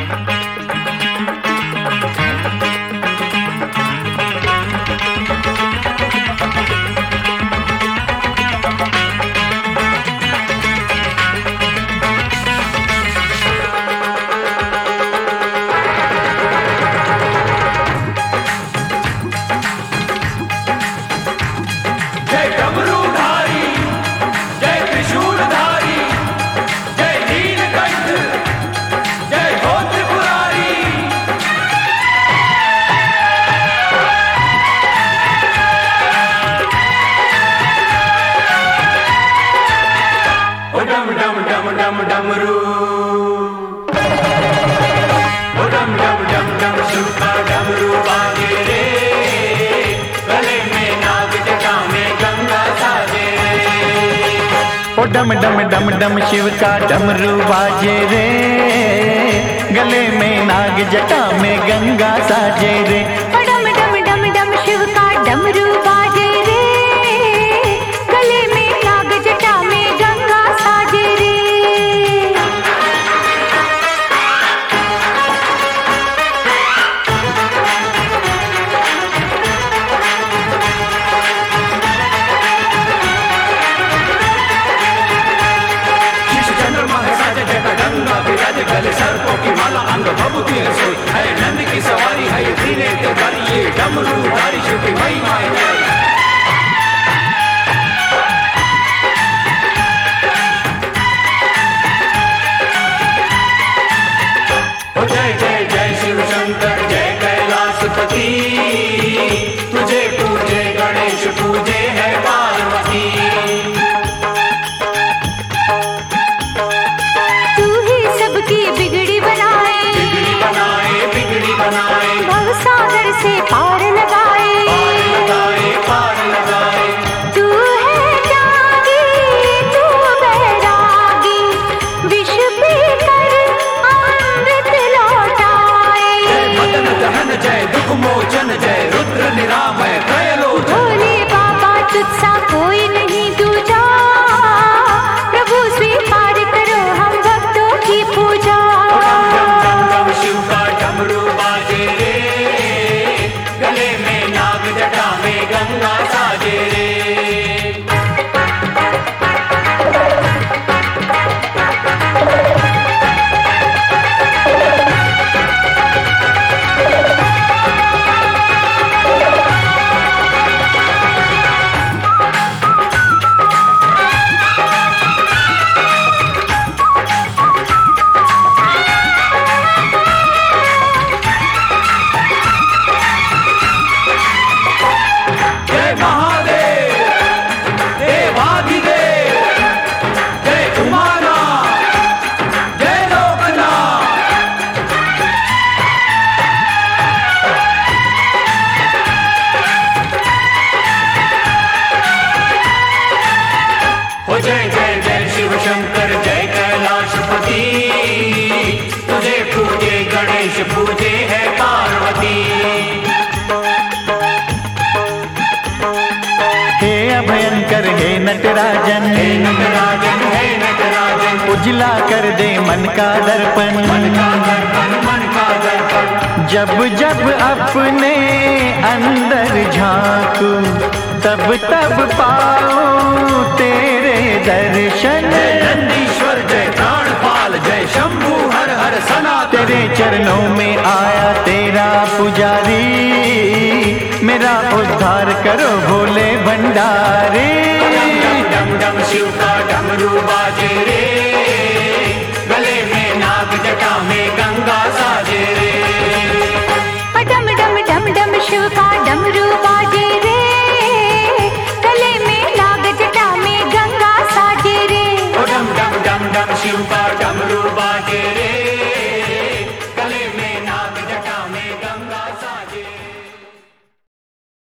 डमरू ओ डम डम डम डम शिव का डमरू बाजे रे, गले में नाग जटा में गंगा साजे रे। ओ डम डम डम डम शिव का डमरू बाजे रे, गले में नाग जटा में गंगा साजे रे। ओ डम डम डम डम शिव का डमरू बाजे रे, गले में नाग जटा में गंगा साजे रे। गंगा विराज गले सर्पों की माला अंग भभूति सोई है, नंद की सवारी है धीरे ते ये डमरू धारी शिव की महिमा है। जय जय जय शिव शंकर जय कैलाशपति, तुझे पूजे गणेश पूजे है पार्वती। बिगड़ी बनाए बिगड़ी बनाए भवसागर से पार लगाए पार लगाए। तू है त्यागी तू बैरागी, विष पीकर अमृत लौटाए। जय मदन दहन जय दुख मोचन जय रुद्र निरामय त्रयलोचन। भोले बाबा तुझसा कोई नहीं दूजा, प्रभु स्वीकार करो हम भक्तों की पूजा। शिव का डमरू बाजे रे, गले में नाग जटा में गंगा साजे रे। जय जय जय शिव शंकर जय कैलाशपति, तुझे पूजे गणेश पूजे है पार्वती। हे अभयंकर हे नटराजन, हे नटराजन हे नटराजन, उजला कर दे मन का दर्पण। मन का दर्पण मन का दर्पण। जब जब अपने अंदर झांकू तब तब पाऊं तेरे दर्शन। जय नंदीश्वर जय प्राणपाल जय शंभु हर हर सनातन। तेरे चरणों में आया तेरा पुजारी, मेरा उद्धार करो भोले भंडारी। डम डम शिव का डमरू बाजे रे,